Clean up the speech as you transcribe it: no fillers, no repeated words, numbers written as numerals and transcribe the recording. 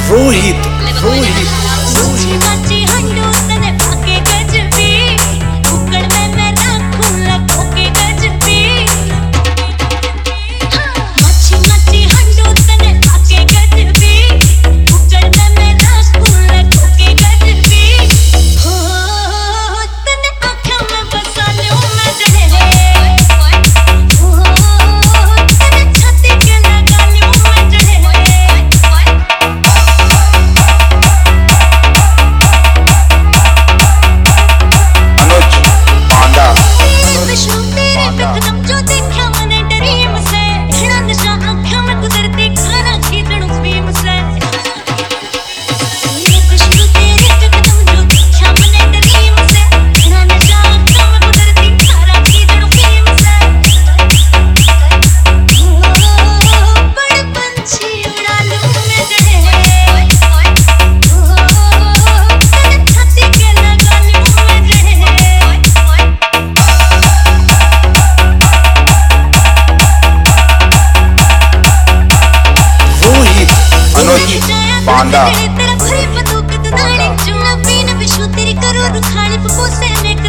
रोहित रोहित रोहित हंडू तने पाके गजबी कुकड़ में मैं रखूं लखों के गजबी मच्छी हंडू तने पाके गजबी कुकड़ में मैं रखूं लखों के गजबी हो तने आँखों में बसा लूं मैं जड़े हो तने छाती के लगा लूं मैं जड़े पांडा तेरा भरी बंदूक दुनाड़ी चुना पीना विश्व तेरी करोड़ खाली फुफुसे में